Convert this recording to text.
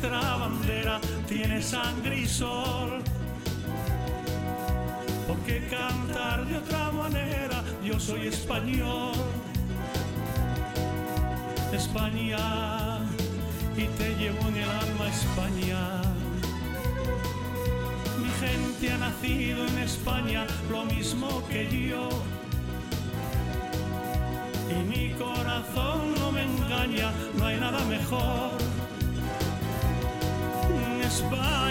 nuestra bandera tiene sangre y sol. ¿Por qué cantar de otra manera? Yo soy español. España, y te llevo en el alma, España. Mi gente ha nacido en España, lo mismo que yo. Y mi corazón no me engaña, no hay nada mejor. España.